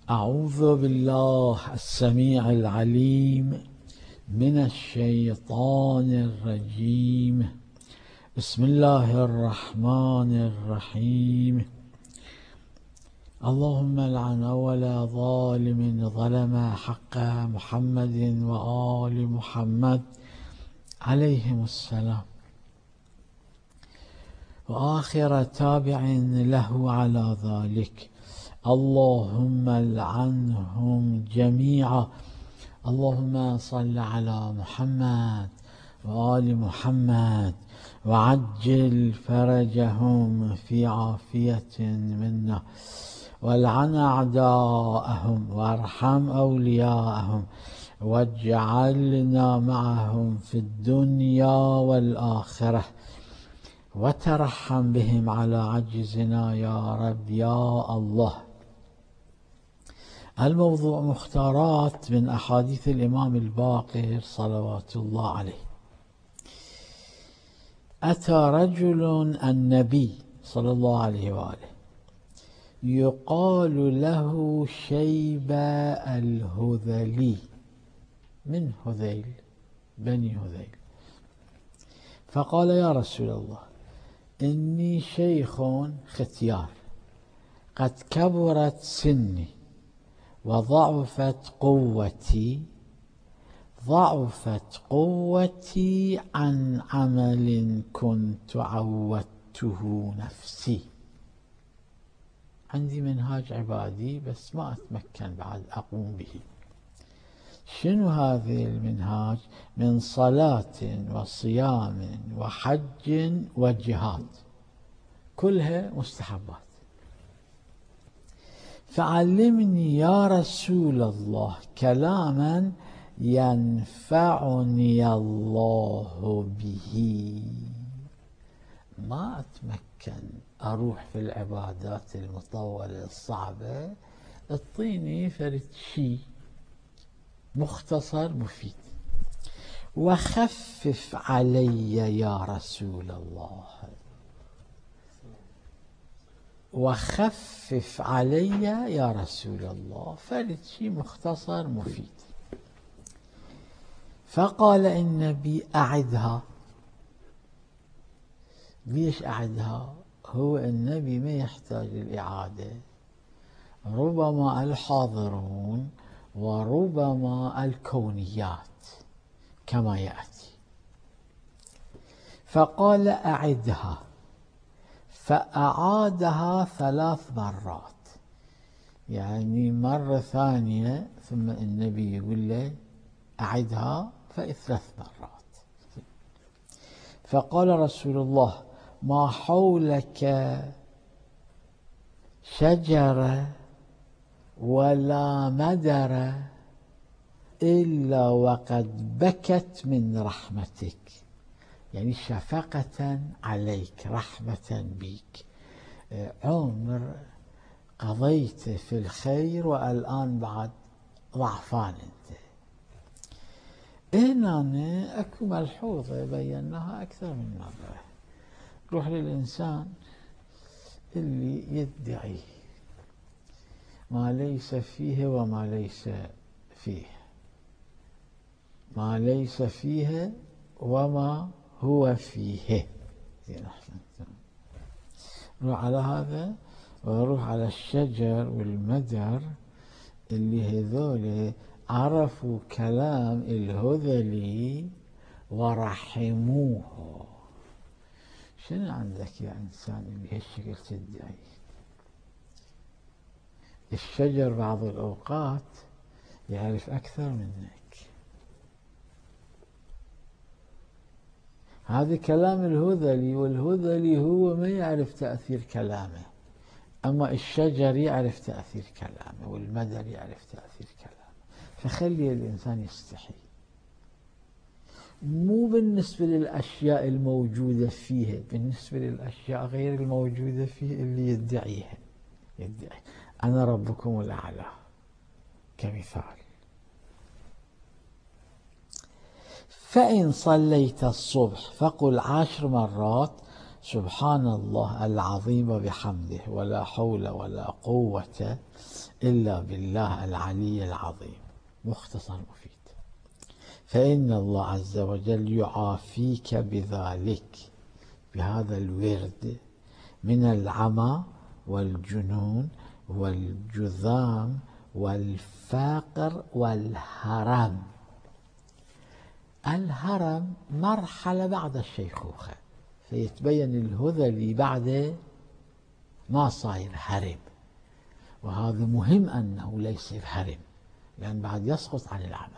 أعوذ بالله السميع العليم من الشيطان الرجيم. بسم الله الرحمن الرحيم. اللهم لعن أول ظالم ظلم حق محمد وآل محمد عليهم السلام، وآخر تابع له على ذلك. اللهم لعنهم جميعا. اللهم صل على محمد وآل محمد وعجل فرجهم في عافية منا، والعن أعداءهم وارحم أولياءهم، واجعلنا معهم في الدنيا والآخرة، وترحم بهم على عجزنا يا رب يا الله. الموضوع مختارات من أحاديث الإمام الباقر صلوات الله عليه. أتى رجل النبي صلى الله عليه وآله يقال له شيبة الهذلي من هذيل بني هذيل، فقال: يا رسول الله، إني شيخ ختيار قد كبرت سني وضعفت قوتي عن عمل كنت عودته نفسي. عندي منهاج عبادي بس ما أتمكن بعد أقوم به. شنو هذه المنهاج؟ من صلاة وصيام وحج وجهاد، كلها مستحبات. فعلمني يا رسول الله كلاما ينفعني الله به. ما أتمكن أروح في العبادات المطولة الصعبة، اعطيني فرد شيء مختصر مفيد. وخفف علي يا رسول الله، وخفف علي يا رسول الله، فرد شيء مختصر مفيد. فقال النبي: أعدها. ليش أعدها؟ هو النبي ما يحتاج الإعادة، ربما الحاضرون وربما الكونيات كما يأتي. فقال: أعدها. فأعادها 3 مرات، يعني مرة ثانية، ثم النبي يقول له: أعدها 3 مرات. فقال رسول الله: ما حولك شجرة ولا مدر إلا وقد بكت من رحمتك، يعني شفقة عليك، رحمة بك. عمر قضيت في الخير والآن بعد ضعفان أنت. هنا أكو ملحوظة بيناها أكثر من مرة. روح للإنسان اللي يدعي ما ليس فيه وما ليس فيه، ما ليس فيه وما هو فيه. زين، أحسنت. روح على هذا، وروح على الشجر والمدر اللي هذول عرفوا كلام الهذلي ورحموه. شنو عندك يا إنسان اللي هالشكل تدعي؟ الشجر بعض الأوقات يعرف أكثر منك. هذا كلام الهذلي، والهذلي هو ما يعرف تأثير كلامه، أما الشجر يعرف تأثير كلامه، والمدر يعرف تأثير كلامه. فخلي الإنسان يستحي، مو بالنسبة للأشياء الموجودة فيه، بالنسبة للأشياء غير الموجودة فيه اللي يدعيها. يدعي أنا ربكم الأعلى كمثال. فإن صليت الصبح فقل 10 مرات سبحان الله العظيم وبحمده ولا حول ولا قوة إلا بالله العلي العظيم. مختصر مفيد. فإن الله عز وجل يعافيك بذلك، بهذا الورد، من العمى والجنون والجذام والفقر والهرم. الهرم مرحلة بعد الشيخوخة، فيتبين الهذلي بعد ما صاير هرم، وهذا مهم أنه ليس بهرم، لأن بعد يسقط عن العمل.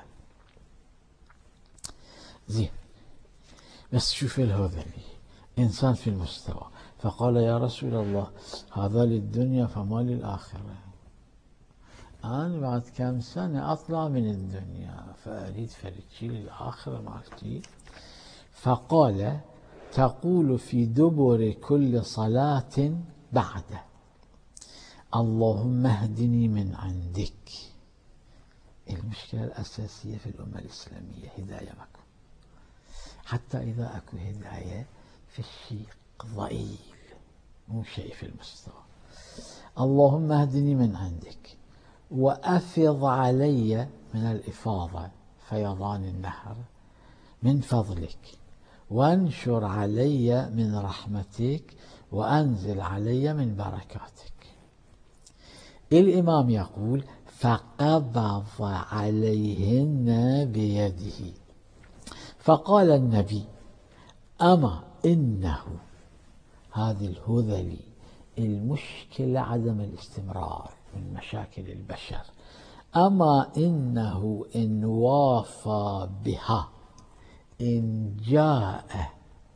زين، بس شوف الهذلي إنسان في المستوى، فقال يا رسول الله هذا للدنيا فما للآخرة، أنا بعد كم سنة أطلع من الدنيا فأريد فريتشي للآخرة مالتي. فقال تقول في دبر كل صلاة بعده اللهم اهدني من عندك. المشكلة الأساسية في الأمة الإسلامية هداية ماكو، حتى إذا أكو هداية في الشيء ضئيل، مو شيء في المستوى. اللهم اهدني من عندك وأفض علي، من الإفاضة فيضان النهر، من فضلك، وانشر علي من رحمتك، وأنزل علي من بركاتك. الإمام يقول فقبض عليهن بيده، فقال النبي أما إنه، هذه الهذلي المشكلة عدم الاستمرار من مشاكل البشر، أما إنه إن وافى بها، إن جاء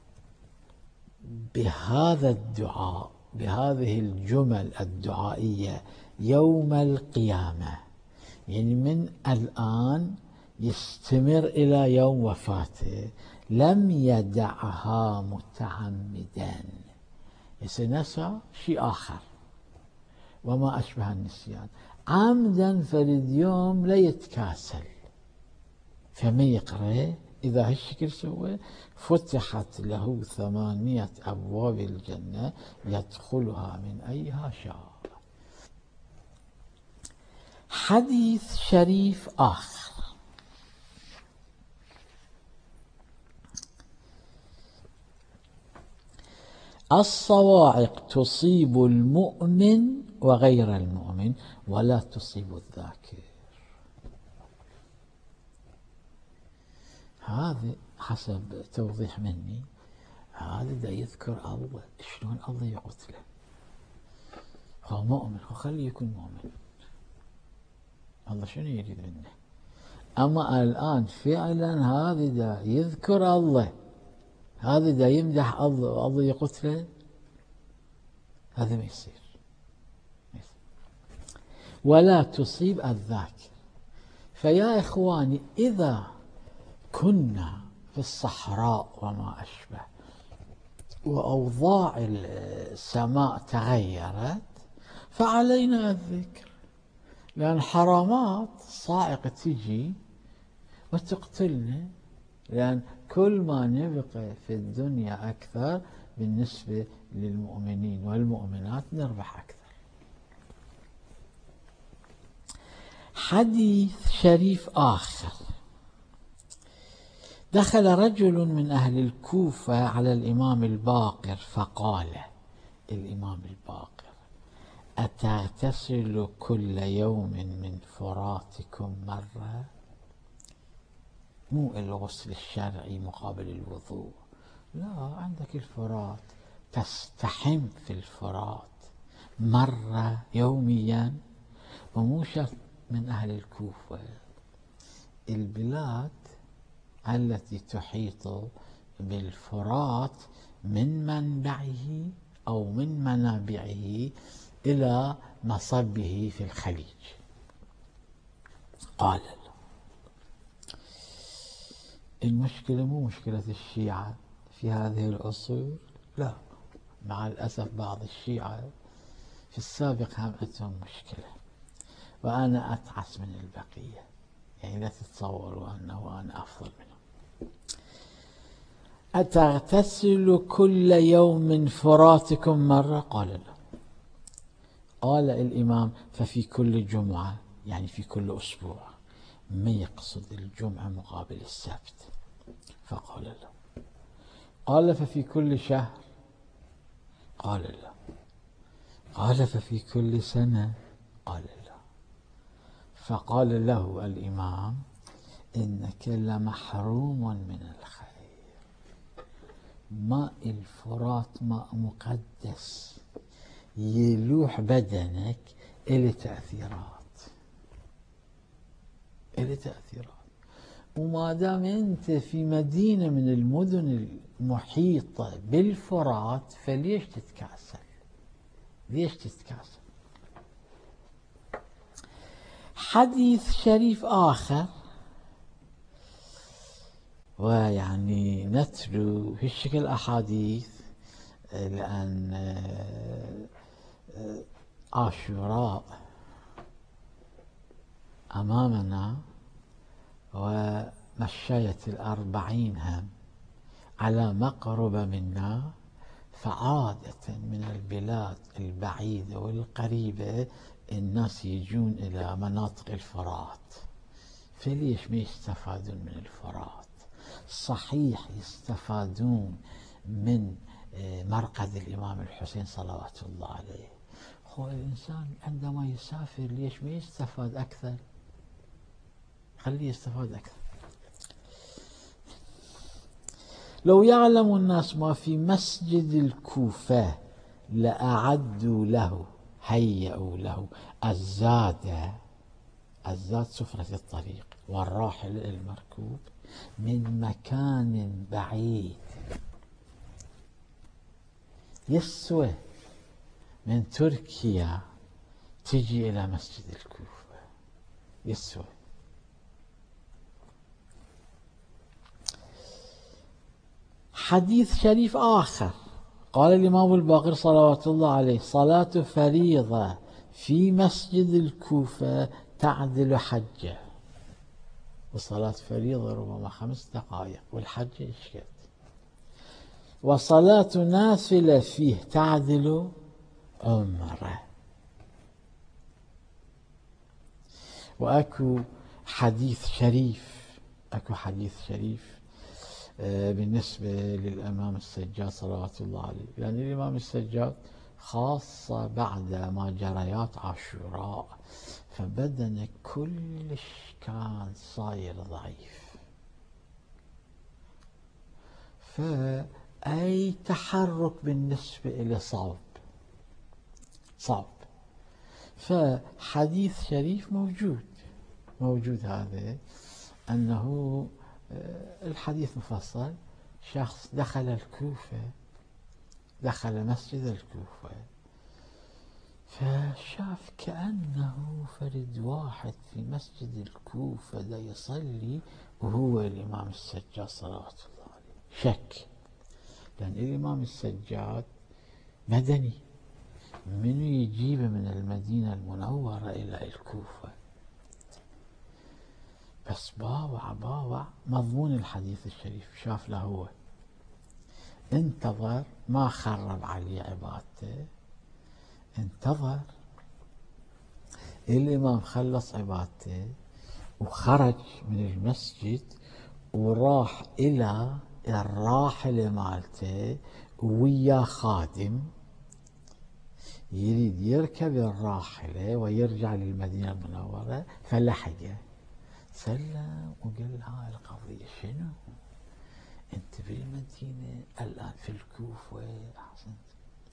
بهذا الدعاء، بهذه الجمل الدعائية يوم القيامة، يعني من الآن يستمر إلى يوم وفاته، لم يدعها متعمدا، ينسى شيء آخر وما أشبه النسيان عمدا، فرد يوم لا يتكاسل، فما يقرأ إذا هالشكل سوى فتحت له 8 أبواب الجنة يدخلها من أيها شاء. حديث شريف آخر، الصواعق تصيب المؤمن وغير المؤمن ولا تصيب الذاكر. هذا حسب توضيح مني، هذا دا يذكر الله، شلون الله يقتله؟ هو مؤمن، هو خليه يكون مؤمن، الله شنو يريد منه؟ أما الآن فعلا هذا دا يذكر الله، هذا دا يمدح الله، الله يقتله، هذا ما يصير. ولا تصيب الذاكر. فيا إخواني إذا كنا في الصحراء وما أشبه، وأوضاع السماء تغيرت، فعلينا الذكر، لأن حرامات صاعقة تجي وتقتلنا، لأن كل ما نبقى في الدنيا أكثر بالنسبة للمؤمنين والمؤمنات نربح أكثر. حديث شريف آخر، دخل رجل من أهل الكوفة على الإمام الباقر فقال الإمام الباقر أتغتسل كل يوم من فراتكم مرة؟ مو الغسل الشرعي مقابل الوضوء، لا، عندك الفرات تستحم في الفرات مرة يوميا. ومو شرط من أهل الكوفة، البلاد التي تحيط بالفرات من منبعه أو من منابعه إلى مصبه في الخليج. قال المشكلة مو مشكلة الشيعة في هذه العصور، لا، مع الأسف بعض الشيعة في السابق هم عندهم مشكلة، وأنا أتعس من البقية، يعني لا تتصوروا أنه أنا أفضل منهم. أتغتسل كل يوم فراتكم مرة؟ قال لا. قال الإمام ففي كل جمعة، يعني في كل أسبوع، ما يقصد الجمعة مقابل السبت. فقال لا. قال ففي كل شهر؟ قال لا. قال ففي كل سنة؟ قال لا. فقال له الإمام إنك لمحروم من الخير. ماء الفرات ماء مقدس يلوح بدنك، إلى تأثيرات، إلى تأثيرات. وما دام أنت في مدينة من المدن المحيطة بالفرات، فليش تتكاسل؟ ليش تتكاسل؟ حديث شريف آخر، ويعني نتلو في الشكل أحاديث، لأن عاشوراء أمامنا، ومشاية الأربعين هم على مقرب منا، فعادة من البلاد البعيدة والقريبة الناس يجون إلى مناطق الفرات، فليش ما يستفادون من الفرات؟ صحيح يستفادون من مرقد الإمام الحسين صلوات الله عليه. هو الإنسان عندما يسافر ليش ما يستفاد أكثر؟ خليه يستفاد أكثر. لو يعلم الناس ما في مسجد الكوفة لأعدوا له، هيئوا له الزاد سفرة الطريق والراحل المركوب من مكان بعيد. يسوى من تركيا تجي إلى مسجد الكوفة، يسوى. حديث شريف آخر، قال الإمام الباقر صلوات الله عليه: صلاة فريضة في مسجد الكوفة تعدل حجة. وصلاة فريضة ربما 5 دقائق، والحجة إيش قد؟ وصلاة نافلة فيه تعدل عمره. وأكو حديث شريف، بالنسبة للإمام السجاد صلوات الله عليه، لأن الإمام السجاد خاصة بعد ما جريات عاشوراء فبدنه كلش كان صاير ضعيف، فأي تحرك بالنسبة إلى صعب. فحديث شريف موجود هذا، أنه الحديث مفصل. شخص دخل مسجد الكوفة، فشاف كأنه فرد واحد في مسجد الكوفة دا يصلي وهو الإمام السجاد صلوات الله عليه. شك، لأن الإمام السجاد مدني، منو يجيبه من المدينة المنورة إلى الكوفة؟ بس باوع مضمون الحديث الشريف، شاف له هو، انتظر، ما خرب عليه عبادته، انتظر. الإمام خلص عبادته وخرج من المسجد وراح إلى الراحلة مالته ويا خادم يريد يركب الراحلة ويرجع للمدينة المنورة، فلحقه سلم وقال: هاي القضية شنو؟ انت بالمدينة الآن في الكوفة. أحسنت.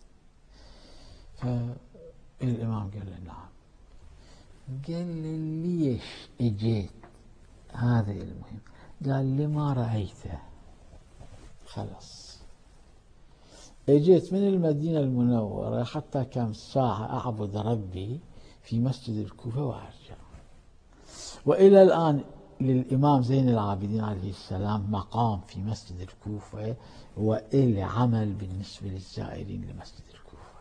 فالإمام قال له: نعم. قال لي: ليش اجيت؟ هذا المهم. قال لي: ما رأيته. خلاص، اجيت من المدينة المنورة حتى كم ساعة أعبد ربي في مسجد الكوفة وأرجع. وإلى الآن للإمام زين العابدين عليه السلام مقام في مسجد الكوفة، وإلى عمل بالنسبة للزائرين لمسجد الكوفة.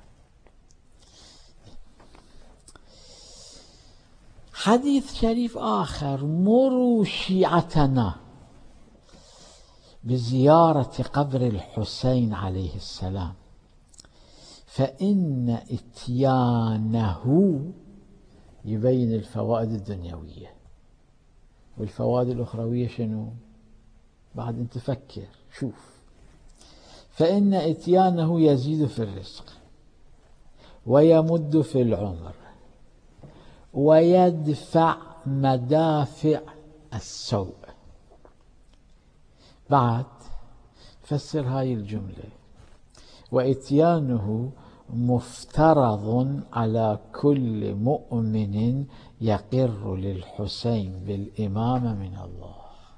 حديث شريف آخر: مروا شيعتنا بزيارة قبر الحسين عليه السلام، فإن إتيانه يبين الفوائد الدنيوية، والفوائد الأخروية شنو؟ بعد أنت فكر شوف. فإن إتيانه يزيد في الرزق ويمد في العمر ويدفع مدافع السوء. بعد فسر هاي الجملة: وإتيانه مفترض على كل مؤمن يقر للحسين بالإمامة من الله.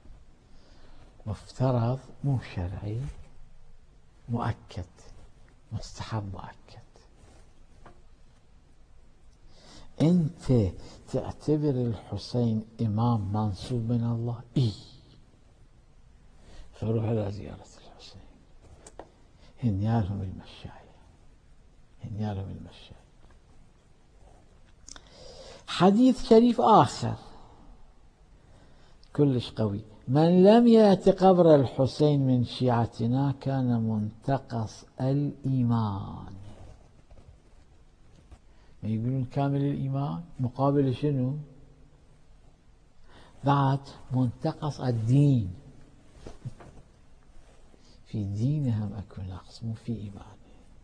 مفترض مو شرعي، مؤكد، مستحب مؤكد. أنت تعتبر الحسين إمام منصوب من الله؟ فروح إلى زيارة الحسين. هنيالهم المشاية، هنيالهم المشاية. حديث شريف آخر كلش قوي: من لم يأت قبر الحسين من شيعتنا كان منتقص الإيمان. ما يقولون كامل الإيمان، مقابل شنو؟ بعد منتقص الدين. في دينهم أكو نقص، مو في إيمانه.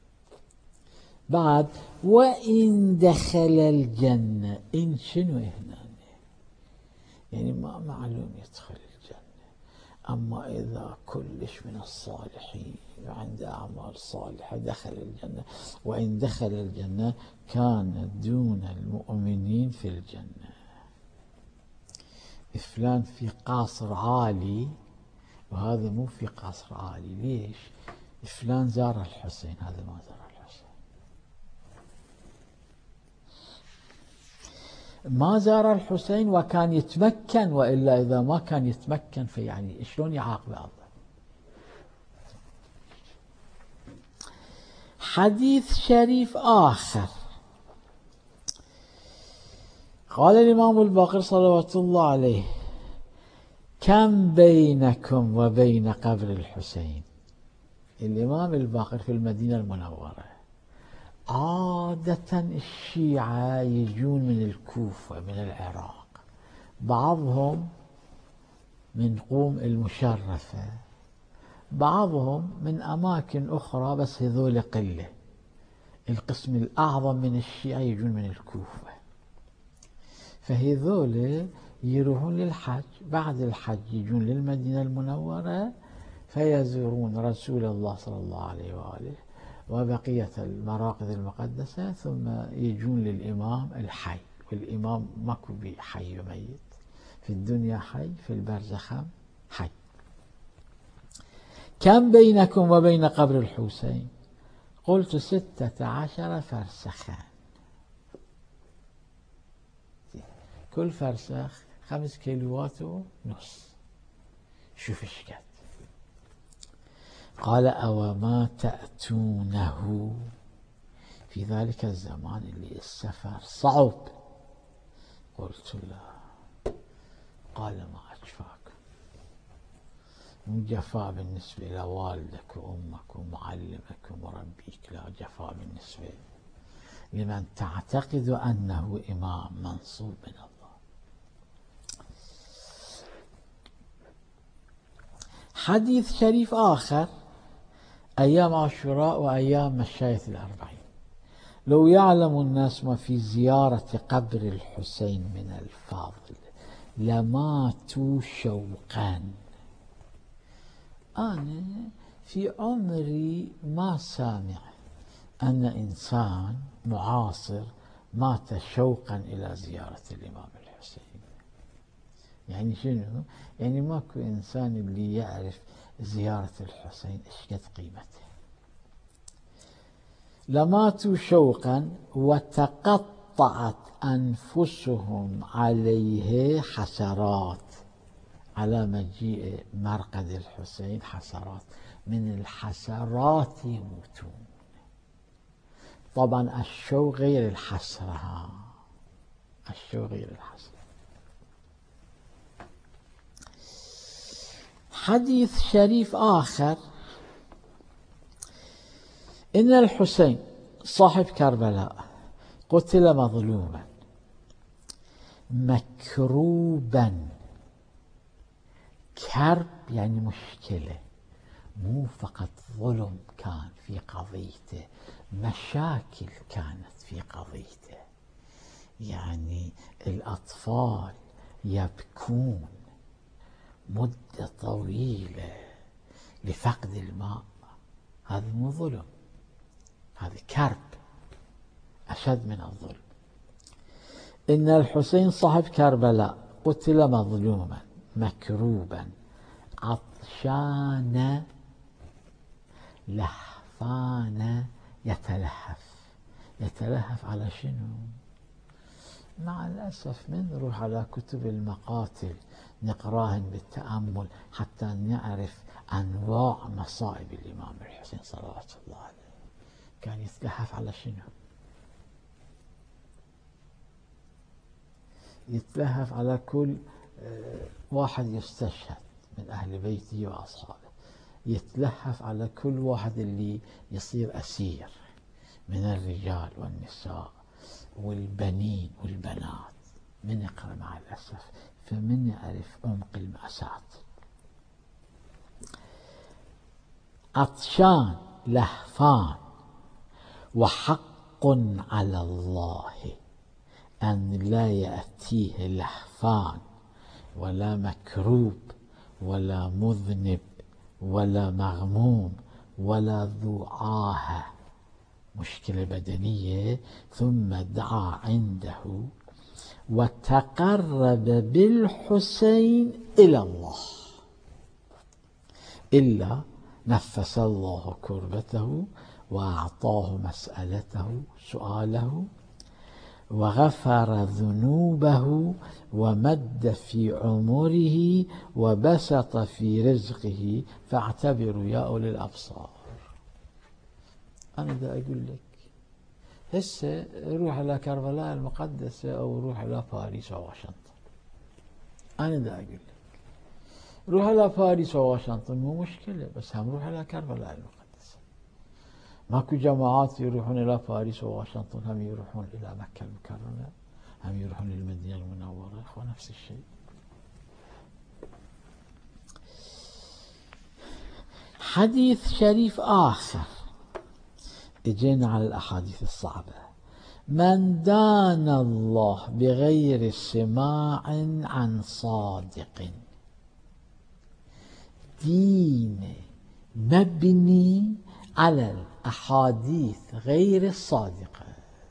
بعد وإن دخل الجنة، إن شنو هنا؟ يعني ما معلوم يدخل الجنة، أما إذا كلش من الصالحين وعنده أعمال صالحة دخل الجنة، وإن دخل الجنة كان دون المؤمنين في الجنة. فلان في قصر عالي وهذا مو في قصر عالي. ليش؟ فلان زار الحسين، هذا ما زار الحسين. ما زار الحسين وكان يتمكن، وإلا إذا ما كان يتمكن فيعني شلون يعاقب الله؟ حديث شريف آخر قال الإمام الباقر صلوات الله عليه: كم بينكم وبين قبر الحسين؟ الإمام الباقر في المدينة المنورة. عادة الشيعة يجون من الكوفة، من العراق، بعضهم من قوم المشرفة، بعضهم من أماكن أخرى، بس هذول قلة. القسم الأعظم من الشيعة يجون من الكوفة، فهذول يروحون للحج، بعد الحج يجون للمدينة المنورة فيزورون رسول الله صلى الله عليه وآله وبقية المراقد المقدسة، ثم يجون للإمام الحي. والإمام ماكو حي وميت، في الدنيا حي، في البرزخ حي. كم بينكم وبين قبر الحسين؟ قلت 16 فرسخا. كل فرسخ 5 كيلوات ونص. شوف ايش قد. قال: أو ما تأتونه في ذلك الزمان اللي السفر صعب؟ قلت لا. قال: ما أجفاك، مو جفاء بالنسبة لوالدك وأمك ومعلمك ومربيك، لا، جفاء بالنسبة لمن تعتقد أنه إمام منصوب من الله. حديث شريف آخر أيام عاشوراء وأيام مشاية الأربعين: لو يعلم الناس ما في زيارة قبر الحسين من الفاضل لماتوا شوقا. أنا في عمري ما سامع أن إنسان معاصر مات شوقا إلى زيارة الإمام الحسين. يعني شنو؟ يعني ماكو إنسان اللي يعرف زيارة الحسين إيش قد قيمته. لماتوا شوقا وتقطعت أنفسهم عليه حسرات. على مجيء مرقد الحسين حسرات، من الحسرات يموتون. طبعا الشوق غير الحسرة، الشوق غير الحسرة. حديث شريف آخر: إن الحسين صاحب كربلاء قتل مظلوما مكروبا. كرب يعني مشكلة، مو فقط ظلم كان في قضيته، مشاكل كانت في قضيته. يعني الأطفال يبكون مدة طويلة لفقد الماء، هذا مو ظلم، هذا كرب أشد من الظلم. إن الحسين صاحب كربلاء قتل مظلوما مكروبا عطشان لهفان يتلهف على شنو؟ مع الأسف من نروح على كتب المقاتل نقراهن بالتأمل حتى نعرف أنواع مصائب الإمام الحسين صلوات الله عليه. كان يتلهف على شنو؟ يتلهف على كل واحد يستشهد من أهل بيته وأصحابه، يتلهف على كل واحد اللي يصير أسير من الرجال والنساء والبنين والبنات. من يقرأ مع الأسف فمن يعرف عمق المأساة. عطشان لهفان، وحق على الله أن لا يأتيه لهفان ولا مكروب ولا مذنب ولا مغموم ولا ذو عاهة، مشكلة بدنية، ثم دعا عنده وتقرب بالحسين إلى الله إلا نفس الله كربته وأعطاه مسألته سؤاله وغفر ذنوبه ومد في عمره وبسط في رزقه فاعتبروا يا أولي الأبصار. أنا دا أقول لك هسه روح إلى كربلاء المقدسة أو روح إلى باريس وواشنطن. أنا دا أقول لك روح إلى باريس وواشنطن مو مشكلة، بس هم روح إلى كربلاء المقدسة. ماكو جماعات يروحون إلى باريس وواشنطن، هم يروحون إلى مكة المكرمة، هم يروحون للمدينة المنورة، هو نفس الشيء. حديث شريف آخر اجينا على الأحاديث الصعبة: من دان الله بغير سماع عن صادق، دين مبني على الأحاديث غير الصادقة،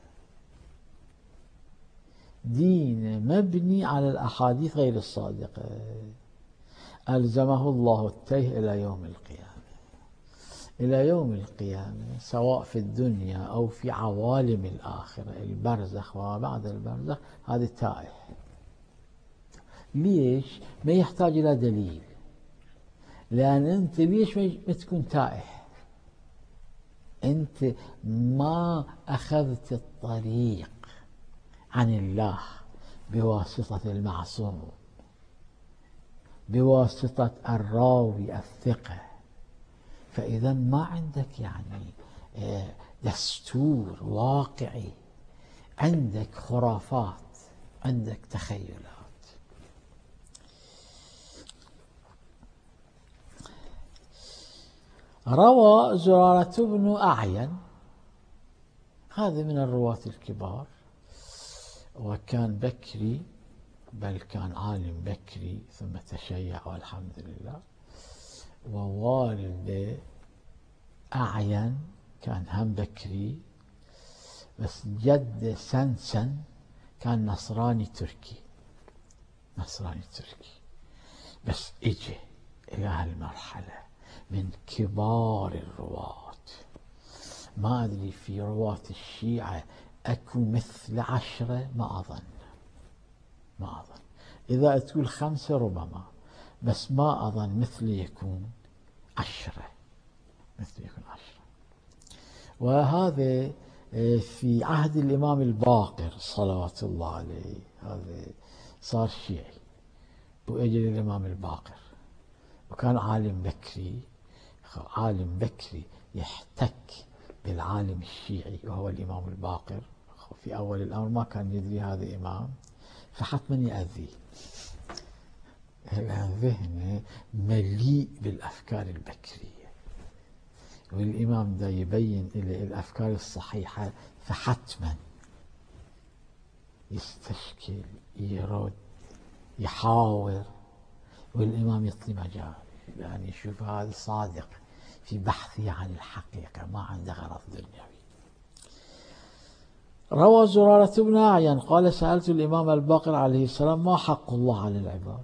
دين مبني على الأحاديث غير الصادقة ألزمه الله التيه إلى يوم القيامة. إلى يوم القيامة سواء في الدنيا أو في عوالم الآخرة، البرزخ وما بعد البرزخ، هذا تائه. ليش؟ ما يحتاج إلى دليل، لأن أنت ليش ما تكون تائه؟ أنت ما أخذت الطريق عن الله بواسطة المعصوم، بواسطة الراوي الثقة، فإذا ما عندك يعني دستور واقعي، عندك خرافات، عندك تخيلات. روى زرارة بن أعين، هذا من الرواة الكبار، وكان بكري، بل كان عالم بكري ثم تشيع والحمد لله. ووالد أعين كان هم بكري، بس جد سنسن كان نصراني تركي، نصراني تركي، بس اجى إلى هالمرحلة من كبار الرواة. ما أدري في رواة الشيعة أكو مثل 10، ما أظن إذا تقول 5 ربما، بس ما أظن مثل يكون 10، مثل يكون 10. وهذا في عهد الإمام الباقر صلوات الله عليه، هذا صار شيعي وأجل الإمام الباقر. وكان عالم بكري، عالم بكري يحتك بالعالم الشيعي وهو الإمام الباقر. في أول الأمر ما كان يدري هذا إمام، فحتما يأذيه، لأن ذهنه مليء بالأفكار البكرية، والإمام دا يبين إلى الأفكار الصحيحة، فحتما يستشكل، يرد، يحاور، والإمام يعطي مجال، يعني يشوف هذا صادق في بحثه عن الحقيقة، ما عنده غرض دنيوي. روى زرارة بن أعين قال: سألت الإمام الباقر عليه السلام: ما حق الله على العباد؟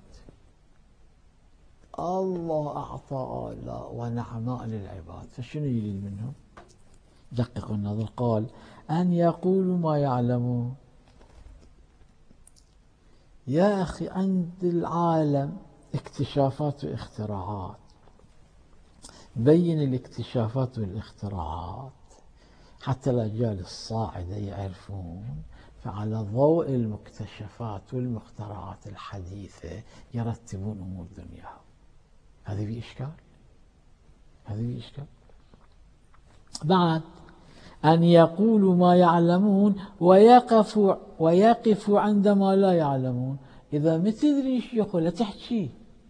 الله أعطى آلاء ونعماء للعباد، فشنو يريد منهم؟ دققوا النظر. قال: أن يقولوا ما يعلمون. يا أخي، عند العالم اكتشافات واختراعات، بين الاكتشافات والاختراعات حتى الأجيال الصاعدة يعرفون، فعلى ضوء المكتشفات والمخترعات الحديثة يرتبون أمور دنياهم. هذا في إشكال؟ هذا في إشكال؟ بعد أن يقولوا ما يعلمون ويقفوا عندما لا يعلمون. إذا ما تدري ايش يقول لا تحكي.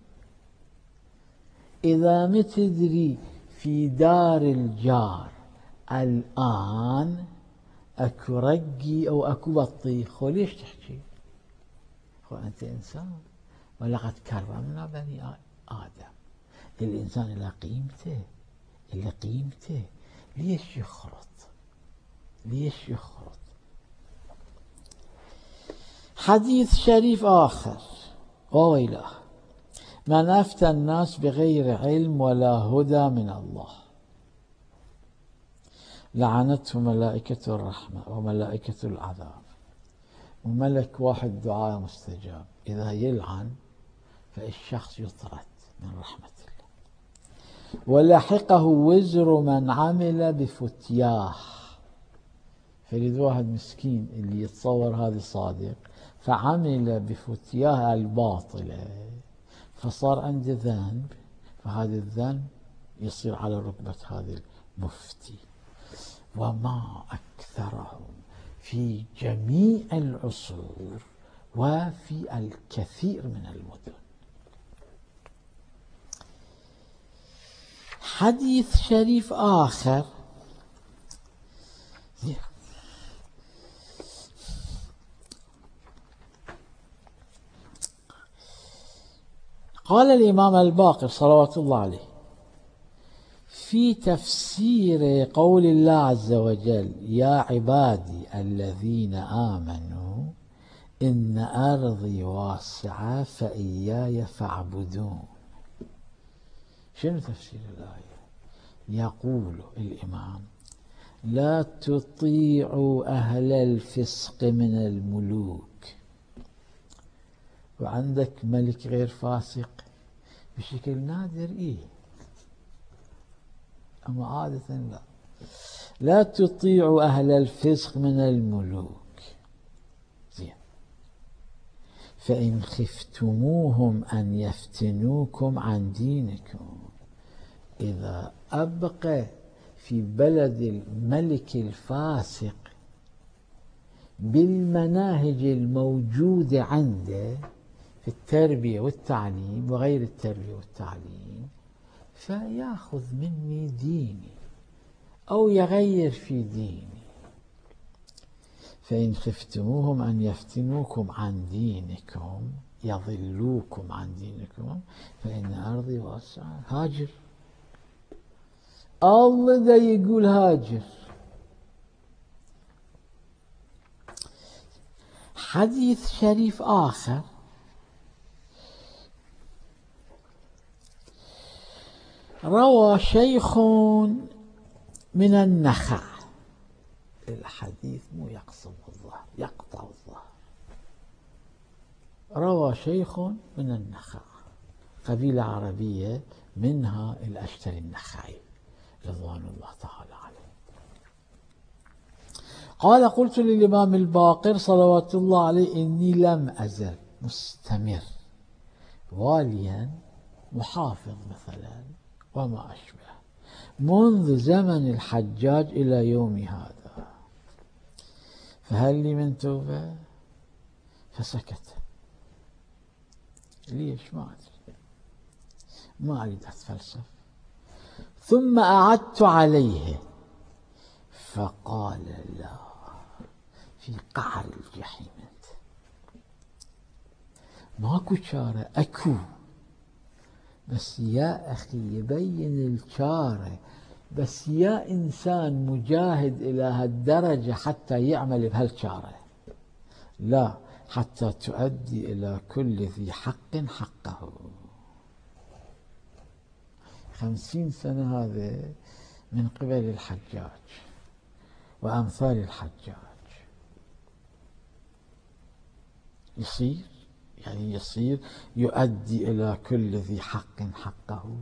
إذا ما تدري في دار الجار الآن أكو رقي أو أكو بطيخ، ليش تحكي؟ أنت إنسان، ولقد كرمنا بني آدم. الإنسان إلى قيمته، إلى قيمته، ليش يخرط؟ ليش يخرط؟ حديث شريف آخر: وويله من أفتى الناس بغير علم ولا هدى من الله لعنته ملائكة الرحمة وملائكة العذاب. وملك واحد دعاء مستجاب، إذا يلعن فالشخص يطرد من رحمة الله. ولحقه وزر من عمل بفتياه. فريد واحد مسكين اللي يتصور هذا صادق، فعمل بفتياه الباطلة، فصار عنده ذنب، فهذا الذنب يصير على ركبة هذا المفتي. وما أكثرهم في جميع العصور وفي الكثير من المدن. حديث شريف آخر: قال الإمام الباقر صلوات الله عليه في تفسير قول الله عز وجل: يا عبادي الذين آمنوا إن أرضي واسعة فإياي فاعبدون. شنو تفسير الآية؟ يقول الإمام: لا تطيعوا أهل الفسق من الملوك. وعندك ملك غير فاسق بشكل نادر، أما عادة لا. لا تطيعوا أهل الفسق من الملوك. زين. فإن خفتموهم أن يفتنوكم عن دينكم. إذا أبقى في بلد الملك الفاسق بالمناهج الموجودة عنده في التربية والتعليم وغير التربية والتعليم، فيأخذ مني ديني أو يغير في ديني. فإن خفتموهم أن يفتنوكم عن دينكم، يضلوكم عن دينكم، فإن أرضي واسعة. هاجر. الله دا يقول هاجر. حديث شريف آخر: روى شيخ من النخع. الحديث مو يقصد الظهر، يقطع الظهر. روى شيخ من النخع، قبيلة عربية منها الأشتري النخعي رضوان الله تعالى عليه. قال: قلت للإمام الباقر صلوات الله عليه: إني لم أزل مستمر واليا محافظ مثلا وما أشبه منذ زمن الحجاج إلى يوم هذا، فهل لي من توبة؟ فسكت. ليش؟ ما أدري، ما أريد أتفلسف. ثم أعدت عليه فقال لا، في قعر الجحيم أنت، ماكو شارة، أكو، بس يا أخي يبين الشارة، بس يا إنسان مجاهد إلى هالدرجة حتى يعمل بهالشارة، لا، حتى تؤدي إلى كل ذي حق حقه. 50 سنة هذا من قبل الحجاج وأمثال الحجاج، يصير يؤدي إلى كل ذي حق حقه.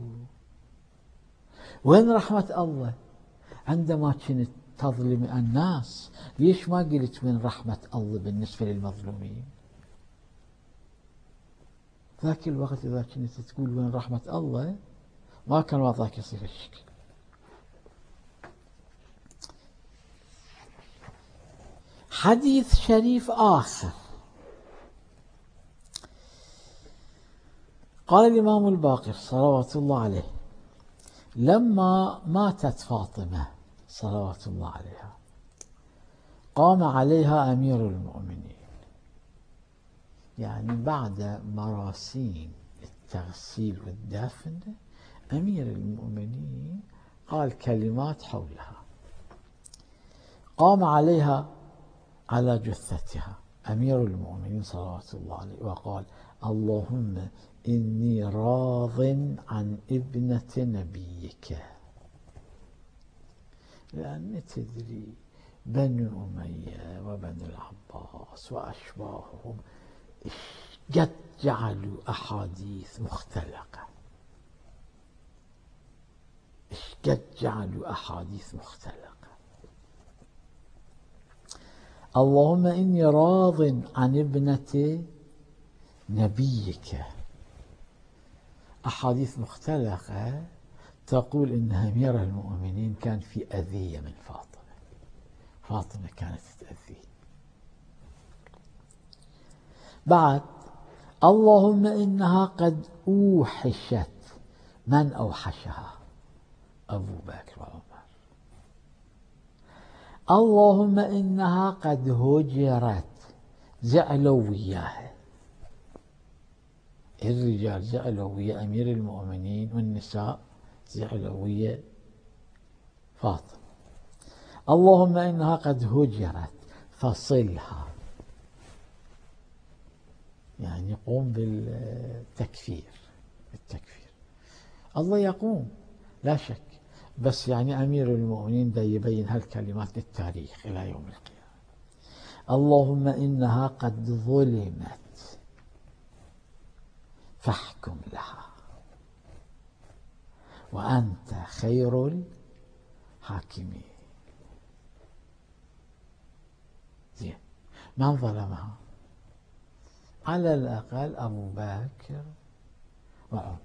وين رحمة الله عندما كنت تظلم الناس؟ ليش ما قلت وين رحمة الله بالنسبة للمظلومين؟ ذاك الوقت إذا كنت تقول وين رحمة الله ما كان وضعك يصير الشكل. حديث شريف آخر، قال الإمام الباقر صلوات الله عليه لما ماتت فاطمة صلوات الله عليها قام عليها أمير المؤمنين، يعني بعد مراسيم التغسيل والدفن أمير المؤمنين قال كلمات حولها، قام عليها على جثتها أمير المؤمنين صلوات الله عليه وقال اللهم إني راض عن ابنة نبيك، لأن تدري بنو أمية وبنو العباس وأشباههم قد جعلوا أحاديث مختلقة، قد جعلوا أحاديث مختلقة. اللهم إني راض عن ابنة نبيك، أحاديث مختلقة تقول إن أمير المؤمنين كان في أذية من فاطمة، فاطمة كانت تأذيه. بعد اللهم إنها قد أوحشت، من أوحشها؟ أبو بكر وعمر. اللهم إنها قد هجرت، زعلوا وياها، الرجال زعلوا ويا أمير المؤمنين والنساء زعلوا ويا فاطمة. اللهم إنها قد هجرت فصلها، يعني قوم بالتكفير، التكفير الله يقوم لا شك، بس يعني أمير المؤمنين دا يبين هالكلمات للتاريخ إلى يوم القيامة. اللهم إنها قد ظلمت فاحكم لها وأنت خير الحاكمين. زين، من ظلمها؟ على الأقل أبو بكر وعمر.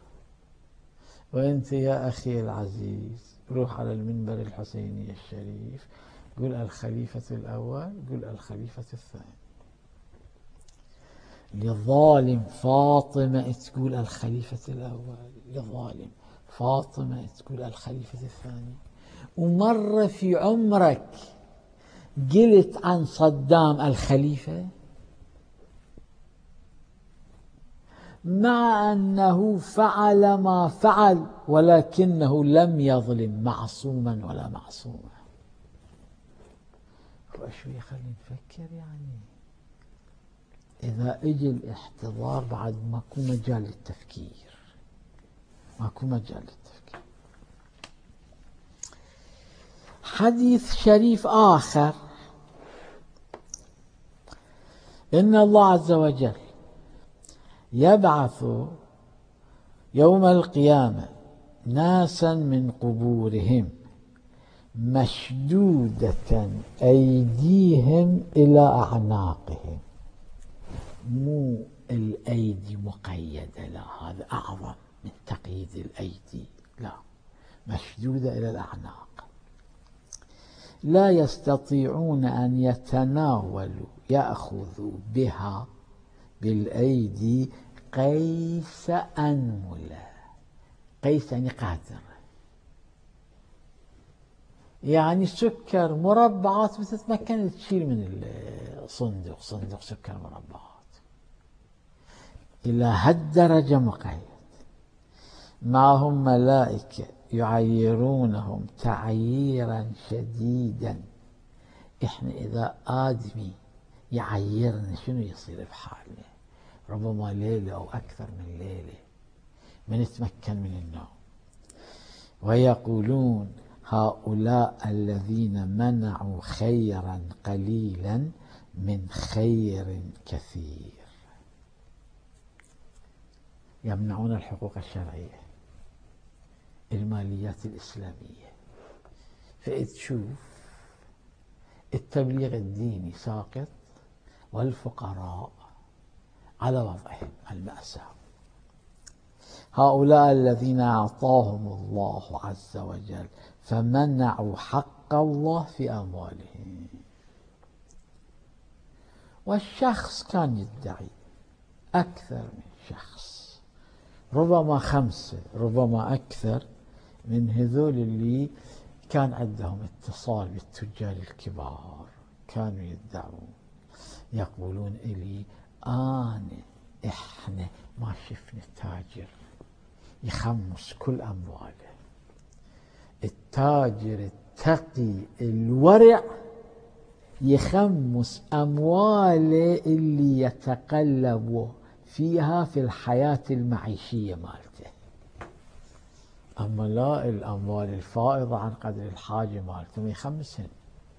وأنت يا أخي العزيز روح على المنبر الحسيني الشريف قل الخليفة الأول، قل الخليفة الثاني. لظالم فاطمة تقول الخليفة الأول، لظالم فاطمة تقول الخليفة الثاني. ومرة في عمرك قلت عن صدام الخليفة؟ مع أنه فعل ما فعل ولكنه لم يظلم معصوما ولا معصوما. وشوي خلينا نفكر، يعني إذا اجى الاحتضار بعد ماكو مجال للتفكير، ماكو مجال للتفكير. حديث شريف آخر، إن الله عز وجل يبعث يوم القيامة ناسا من قبورهم مشدودة أيديهم إلى أعناقهم، مو الأيدي مقيدة، لا، هذا أعظم من تقييد الأيدي، لا، مشدودة إلى الأعناق. لا يستطيعون أن يتناولوا يأخذوا بها بالأيدي قيس أنملة. قيس يعني قادر، يعني سكر مربعات بتتمكن تشيل من الصندوق، صندوق سكر مربعات، إلى هالدرجة مقيد. معهم ملائكة يعيرونهم تعييرا شديدا. إحنا إذا آدمي يعيرنا شنو يصير بحالنا؟ ربما ليلة أو أكثر من ليلة ما نتمكن من النوم. ويقولون هؤلاء الذين منعوا خيرا قليلا من خير كثير. يمنعون الحقوق الشرعية، الماليات الإسلامية. فتشوف التبليغ الديني ساقط والفقراء على وضعهم المأساة. هؤلاء الذين أعطاهم الله عز وجل فمنعوا حق الله في أموالهم. والشخص كان يدعي أكثر من شخص، ربما 5 ربما أكثر من هذول اللي كان عندهم اتصال بالتجار الكبار، كانوا يدعون يقولون إلي إحنا ما شفنا تاجر يخمس كل أمواله. التاجر التقي الورع يخمس أمواله اللي يتقلب فيها في الحياة المعيشية مالته. أما لا، الأموال الفائضة عن قدر الحاجة مالته ما يخمسهن.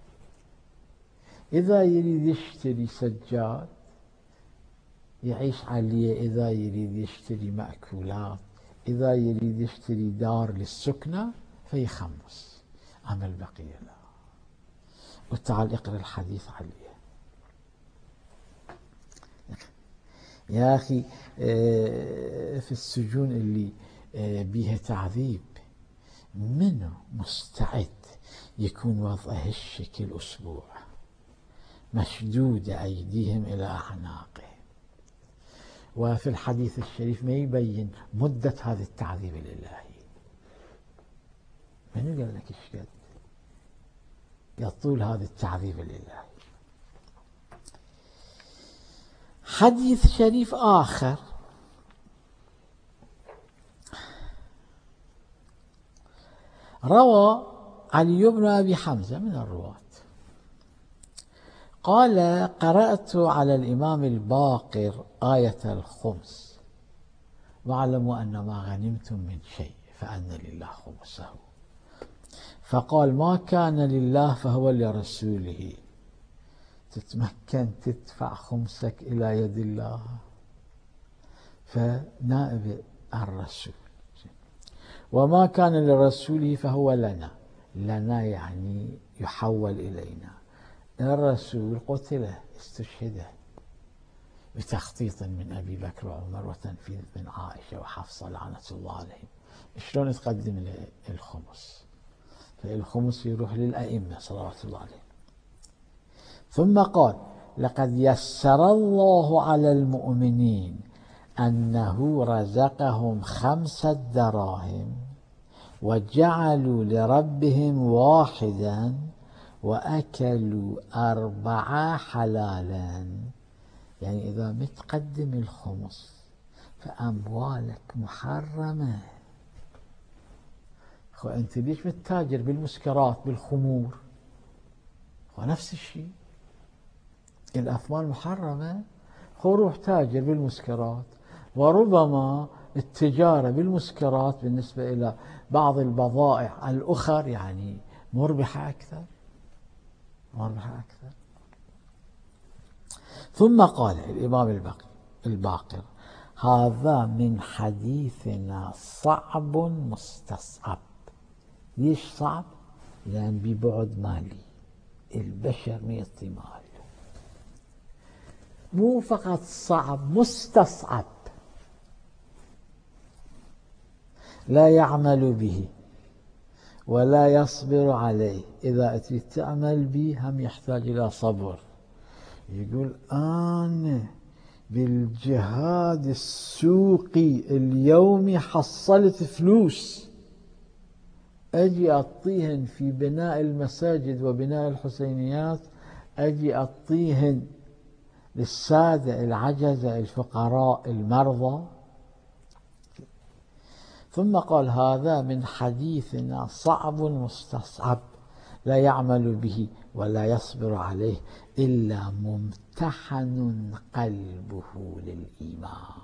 إذا يريد يشتري سجاد يعيش عليه، إذا يريد يشتري مأكولات، إذا يريد يشتري دار للسكنة فيخمس. أما البقية لا. وتعال اقرأ الحديث عليه يا أخي. في السجون اللي بيها تعذيب منه مستعد يكون وضعه هالشكل أسبوع، مشدودة أيديهم إلى أعناقهم. وفي الحديث الشريف ما يبين مدة هذا التعذيب الإلهي. من قال لك إيش قد يطول هذا التعذيب الإلهي؟ حديث شريف آخر روى علي بن أبي حمزة من الرواة قال: قرأت على الإمام الباقر آية الخمس: واعلموا أن ما غنمتم من شيء فأن لله خمسه. فقال: ما كان لله فهو لرسوله. تتمكن تدفع خمسك إلى يد الله، فنائب الرسول. وما كان لرسوله فهو لنا. لنا يعني يحول إلينا. الرسول قتل، استشهد بتخطيط من أبي بكر وعمر وتنفيذ من عائشة وحفصة لعنة الله عليهم. شلون تقدم الخمس؟ فالخمس يروح للأئمة صلوات الله عليهم. ثم قال: لقد يسر الله على المؤمنين أنه رزقهم 5 دراهم وجعلوا لربهم 1 وأكلوا 4 حلالا. يعني إذا متقدم الخمس فأموالك محرمة. أنت ليش متاجر بالمسكرات بالخمور؟ ونفس الشيء الأثمان محرمة. روح تاجر بالمسكرات. وربما التجارة بالمسكرات بالنسبة إلى بعض البضائع الأخر يعني مربحة أكثر. ثم قال الإمام الباقر: هذا من حديثنا صعب مستصعب. ليش صعب؟ لأن ببعد مالي، البشر ما يعطي مال. مو فقط صعب، مستصعب. لا يعمل به ولا يصبر عليه. إذا تريد تعمل به هم يحتاج إلى صبر. يقول أنا بالجهاد السوقي اليومي حصلت فلوس، أجي أعطيهن في بناء المساجد وبناء الحسينيات، أجي أعطيهن للسادة العجزة الفقراء المرضى. ثم قال هذا من حديثنا صعب مستصعب لا يعمل به ولا يصبر عليه إلا ممتحن قلبه للإيمان.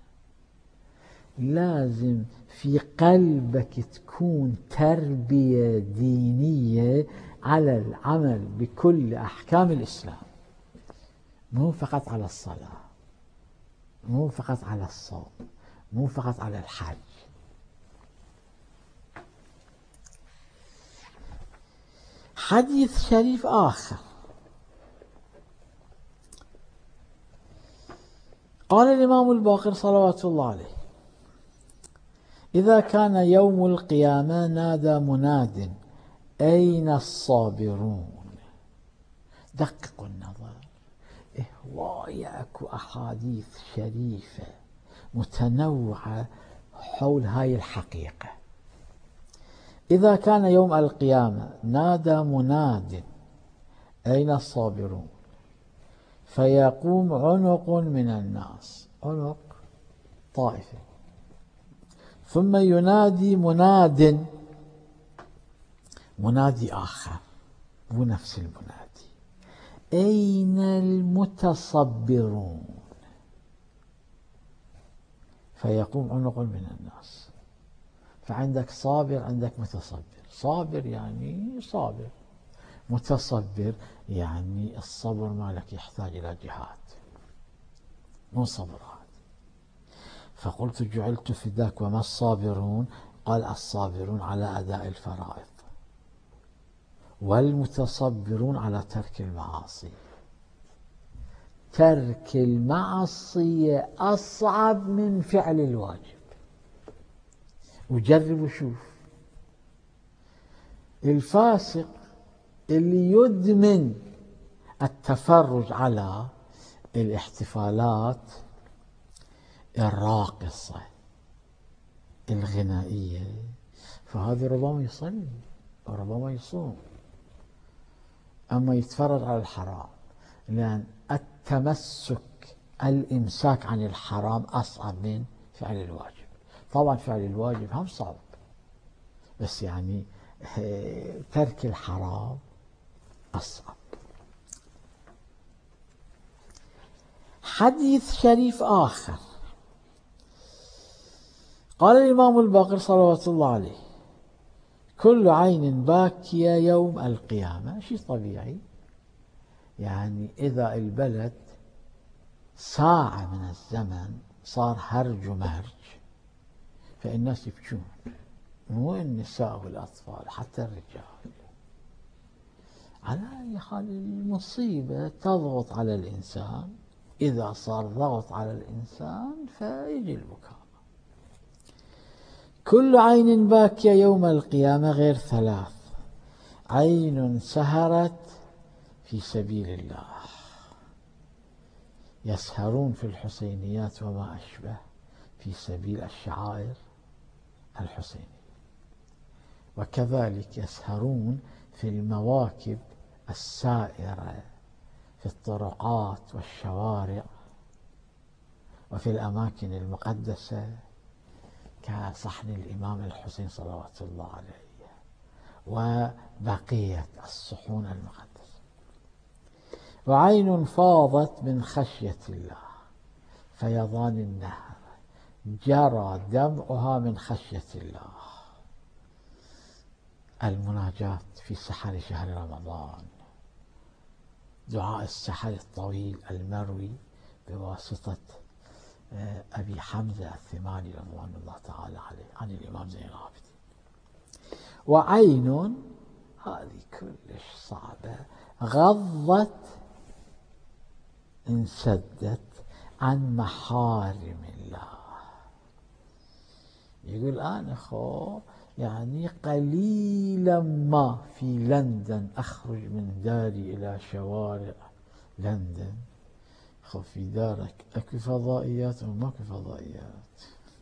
لازم في قلبك تكون تربية دينية على العمل بكل أحكام الإسلام، مو فقط على الصلاة، مو فقط على الصوم، مو فقط على الحج. حديث شريف آخر قال الإمام الباقر صلوات الله عليه: إذا كان يوم القيامة نادى مناد أين الصابرون. دققوا النظر، هواية أكو أحاديث شريفة متنوعة حول هاي الحقيقة. إذا كان يوم القيامة نادى مناد أين الصابرون، فيقوم عنق من الناس، عنق طائفة، ثم ينادي منادي آخر مو نفس المنادي: أين المتصبرون؟ فيقوم عنق من الناس. فعندك صابر، عندك متصبر. صابر يعني صابر، متصبر يعني الصبر مالك يحتاج إلى جهاد، مو صبرات. فقلت جعلت فداك وما الصابرون؟ قال الصابرون على أداء الفرائض، والمتصبرون على ترك المعاصي. ترك المعصية أصعب من فعل الواجب. وجرب وشوف الفاسق اللي يدمن التفرج على الاحتفالات الراقصة الغنائية، فهذا ربما يصلي وربما يصوم، أما يتفرج على الحرام، لأن الإمساك عن الحرام أصعب من فعل الواجب. طبعا فعل الواجب هم صعب، بس يعني ترك الحرام أصعب. حديث شريف آخر قال الإمام الباقر صلوات الله عليه: كل عين باكية يوم القيامة. شيء طبيعي، يعني إذا البلد ساعة من الزمن صار هرج ومهرج فالناس يبكون، مو النساء والأطفال، حتى الرجال. على أي حال المصيبة تضغط على الإنسان، إذا صار ضغط على الإنسان فيجي البكاء. كل عين باكية يوم القيامة غير ثلاث: عين سهرت في سبيل الله، يسهرون في الحسينيات وما أشبه في سبيل الشعائر الحسينية، وكذلك يسهرون في المواكب السائرة في الطرقات والشوارع وفي الأماكن المقدسة كصحن الإمام الحسين صلوات الله عليه وبقية الصحون المقدسة. وعين فاضت من خشية الله، فيضان النهر، جرى دمعها من خشية الله. المناجاة في سحر شهر رمضان، دعاء السحر الطويل المروي بواسطة أبي حمزة الثمالي رضوان الله تعالى عليه عن الإمام زين العابدين. وعين هذه كلش صعبة، غضت انسدت عن محارم الله، يقول أنا يعني قليلا ما في لندن أخرج من داري إلى شوارع لندن. في دارك أكو فضائيات أو ماكو فضائيات؟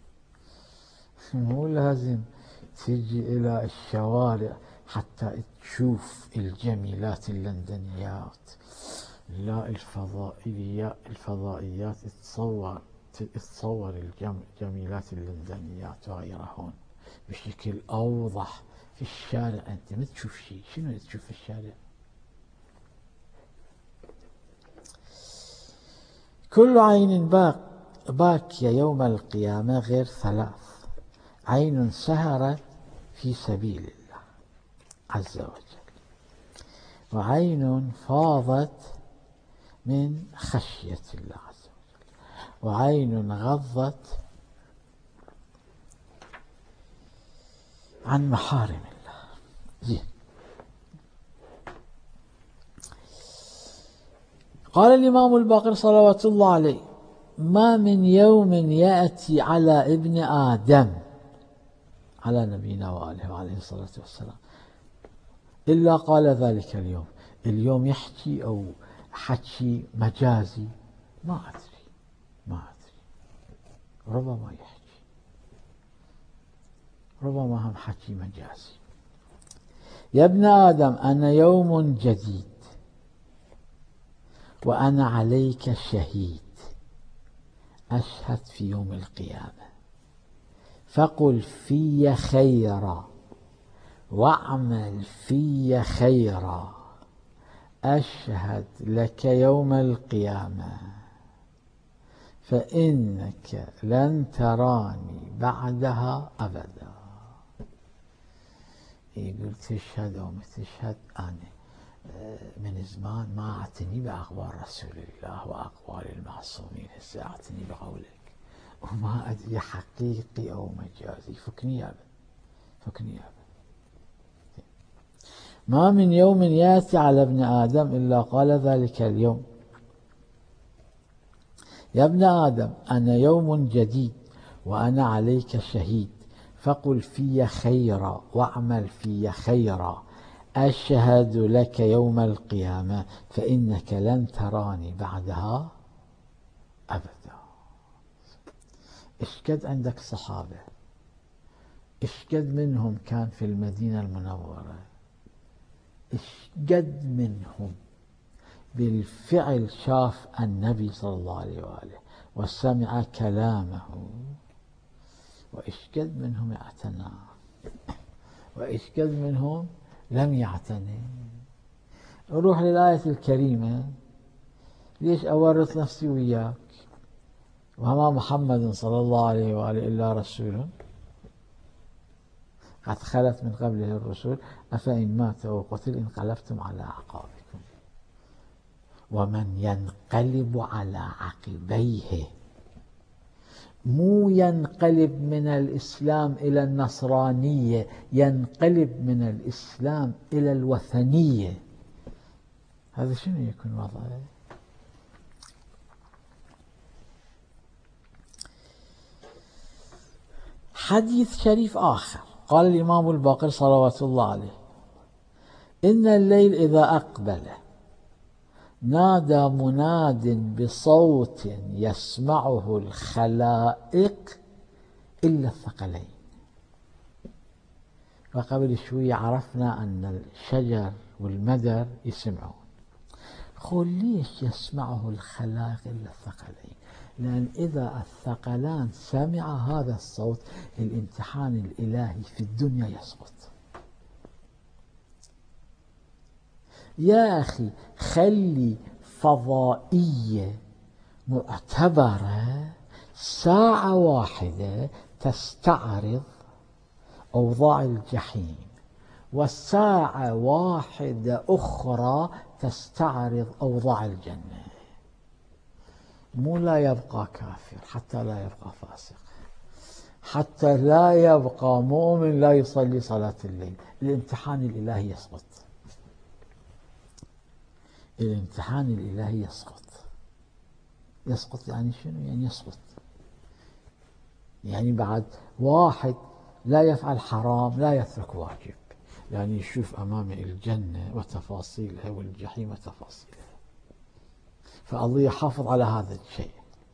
مو لازم تجي إلى الشوارع حتى تشوف الجميلات اللندنيات. لا، الفضائيات تتصور الجميلات اللندنيات وهي هون بشكل أوضح في الشارع. أنت ما تشوف شيء. شنو تشوف في الشارع؟ كل عين باكية يوم القيامة غير ثلاث: عين سهرت في سبيل الله عز وجل، وعين فاضت من خشية الله عز وجل، وعين غضت عن محارم الله. زين. قال الإمام الباقر صلوات الله عليه: ما من يوم يأتي على ابن آدم، على نبينا وآله وعليه الصلاة والسلام، إلا قال ذلك اليوم. اليوم يحكي أو حكي مجازي؟ ما أدري. ربما يحكي، ربما هم حكي مجازي. يا ابن آدم أنا يوم جديد وأنا عليك شهيد، أشهد في يوم القيامة، فقل في خيرا واعمل في خيرا، أشهد لك يوم القيامة، فإنك لن تراني بعدها أبدا. يقول تشهد أو ما تشهد، أنا من زمان ما أعتني بأخبار رسول الله وأقوال المعصومين، هسه أعتني بقولك وما أدري حقيقي أو مجازي. فكني يا ابن. ما من يوم يأتي على ابن آدم إلا قال ذلك اليوم: يا ابن آدم أنا يوم جديد وأنا عليك شهيد، فقل في خيرا واعمل في خيرا، أشهد لك يوم القيامة، فإنك لن تراني بعدها أبدا. إشقد عندك صحابة، إشقد منهم كان في المدينة المنورة، إشقد منهم بالفعل شاف النبي صلى الله عليه وآله وسمع كلامه، وإشقد منهم اعتنى، وإشقد منهم لم يعتني. نروح للآية الكريمة. ليش أورط نفسي وياك؟ وما محمد صلى الله عليه وآله إلا رسول قد خلت من قبله الرسل أفإن مات أو قتل انقلبتم على أعقابكم ومن ينقلب على عقبيه. مو ينقلب من الإسلام إلى النصرانية، ينقلب من الإسلام إلى الوثنية. هذا شنو يكون وضعه؟ حديث شريف آخر. قال الإمام الباقر صلوات الله عليه: إن الليل إذا أقبل نادى مناد بصوت يسمعه الخلائق إلا الثقلين. وقبل شوية عرفنا أن الشجر والمدر يسمعون. قل ليش يسمعه الخلائق إلا الثقلين؟ لأن إذا الثقلان سمع هذا الصوت الامتحان الإلهي في الدنيا يسقط. يا أخي خلي فضائية معتبرة ساعة واحدة تستعرض أوضاع الجحيم، وساعة واحدة أخرى تستعرض أوضاع الجنة. مو لا يبقى كافر حتى لا يبقى فاسق، حتى لا يبقى مؤمن لا يصلي صلاة الليل. الامتحان الإلهي يسقط. الامتحان الإلهي يسقط. يسقط يعني شنو؟ يعني يسقط. يعني بعد واحد لا يفعل حرام لا يترك واجب، يعني يشوف أمامه الجنة وتفاصيلها والجحيم وتفاصيلها، فالله يحافظ على هذا الشيء.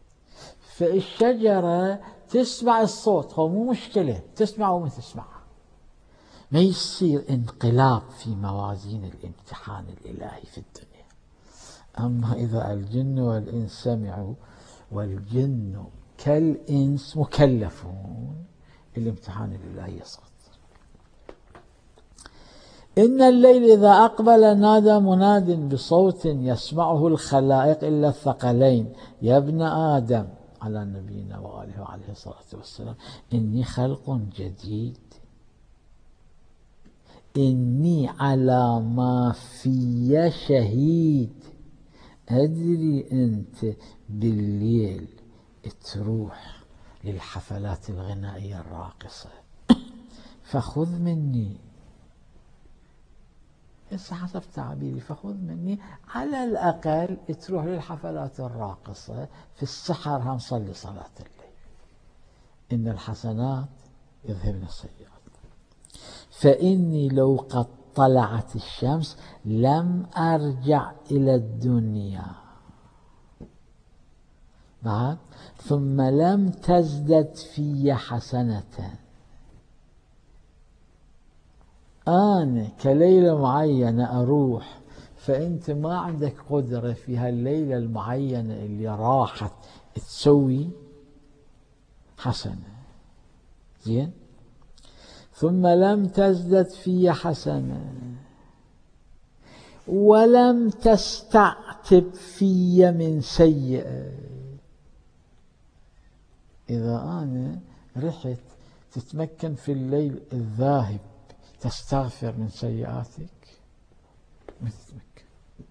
فالشجرة تسمع الصوت، هو مو مشكلة تسمع وما تسمع، ما يصير انقلاب في موازين الامتحان الإلهي في الدنيا. أما إذا الجن والإنس سمعوا والجن كالإنس مكلفون، الامتحان الإلهي يسقط. إن الليل إذا أقبل نادى مناد بصوت يسمعه الخلائق إلا الثقلين يا ابن آدم، على نبينا وآله وعليه الصلاة والسلام، إني خلق جديد، إني على ما في شهيد. أدري أنت بالليل تروح للحفلات الغنائية الراقصة، فخذ مني، هسه حسب تعبيري، فخذ مني على الأقل تروح للحفلات الراقصة في السحر، هنصلي صلاة الليل، إن الحسنات يذهبن السيئات. فإني لو قد طلعت الشمس لم أرجع إلى الدنيا بعد، ثم لم تزدد في حسنة. أنا كليلة معينة أروح، فأنت ما عندك قدرة في هالليلة المعينة اللي راحت تسوي حسنة، زين؟ ثم لم تزدد في حسنة ولم تستعتب في من سيئة. إذا أنا رحت تتمكن في الليل الذاهب تستغفر من سيئاتك، ما تتمكن.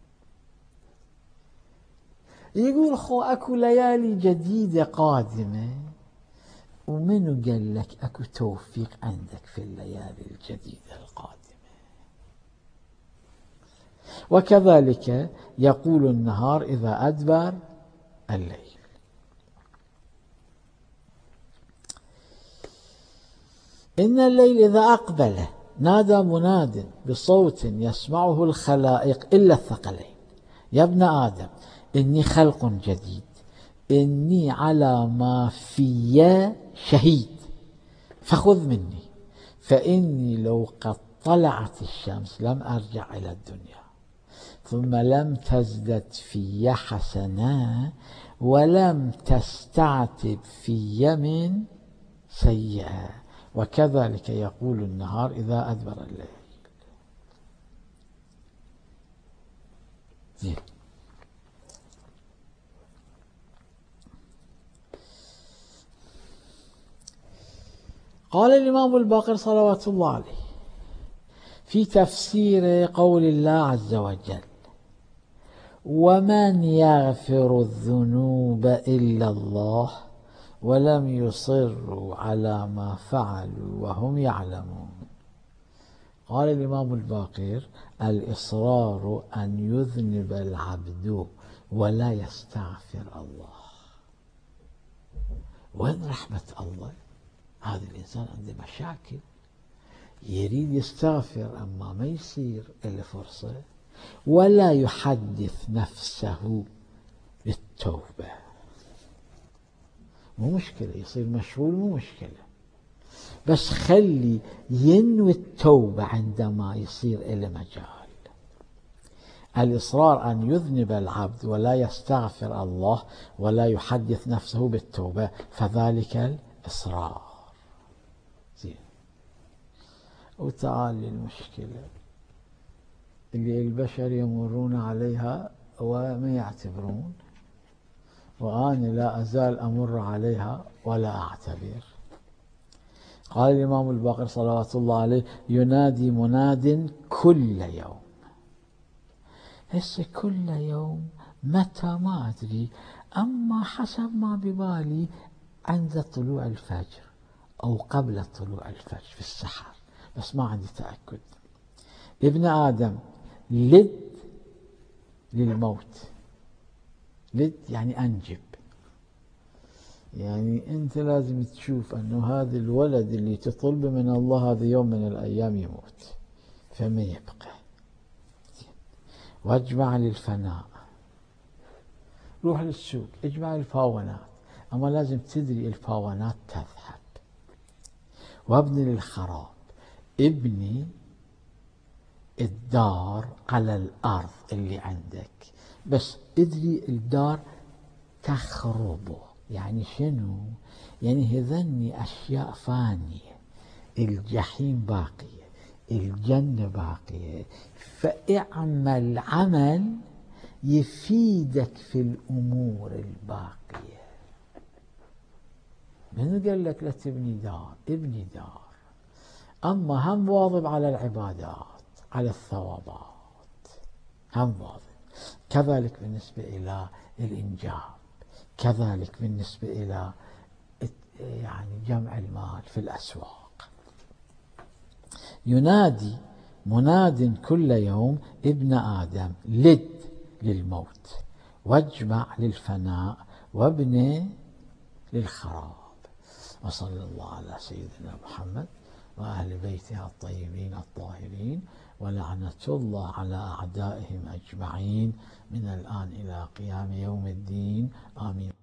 يقول خو أكو ليالي جديدة قادمة، ومنو قال لك أكو توفيق عندك في الليالي الجديدة القادمة؟ وكذلك يقول النهار إذا أدبر الليل. إن الليل إذا أقبل نادى مناد بصوت يسمعه الخلائق إلا الثقلين يا ابن آدم، إني خلق جديد، إني على ما في شهيد، فخذ مني، فإني لو قد طلعت الشمس لم أرجع إلى الدنيا، ثم لم تزدد في حسنة ولم تستعتب في من سيئة. وكذلك يقول النهار إذا أدبر الليل. زين. قال الإمام الباقر صلوات الله عليه في تفسير قول الله عز وجل: ومن يغفر الذنوب إلا الله ولم يصروا على ما فعلوا وهم يعلمون. قال الإمام الباقر: الإصرار أن يذنب العبد ولا يستغفر الله. وين رحمة الله؟ هذا الإنسان عنده مشاكل، يريد يستغفر أما ما يصير إلا فرصة، ولا يحدث نفسه بالتوبة. مو مشكلة يصير مشغول، مو مشكلة، بس خلي ينوي التوبة عندما يصير إلى مجال. الإصرار أن يذنب العبد ولا يستغفر الله ولا يحدث نفسه بالتوبة، فذلك الإصرار. زين. وتعالي المشكلة اللي البشر يمرون عليها وما يعتبرون، وأنا لا أزال أمر عليها ولا أعتبر. قال الإمام الباقر صلوات الله عليه: ينادي مناد كل يوم. هسه كل يوم متى ما أدري، أما حسب ما ببالي عند طلوع الفجر أو قبل طلوع الفجر في السحر، بس ما عندي تأكد. ابن آدم لد للموت، لد يعني أنجب، يعني أنت لازم تشوف أنه هذا الولد اللي تطلب من الله هذا يوم من الأيام يموت، فما يبقى. واجمع للفناء، روح للسوق اجمع الفاونات، أما لازم تدري الفاونات تذهب. وابني للخراب، ابني الدار على الأرض اللي عندك، بس ادري الدار تخرب. يعني شنو؟ يعني هذني أشياء فانية، الجحيم باقية، الجنة باقية، فاعمل عمل يفيدك في الأمور الباقية. من قال لك لا تبني دار؟ ابني دار، أما هم واظب على العبادات، على الثوابات، هم واظب. كذلك بالنسبة إلى الإنجاب، كذلك بالنسبة إلى يعني جمع المال في الأسواق. ينادي مناد كل يوم ابن آدم لد للموت، واجمع للفناء، وابن للخراب. وصلى الله على سيدنا محمد وأهل بيته الطيبين الطاهرين، ولعنة الله على أعدائهم أجمعين من الآن إلى قيام يوم الدين. آمين.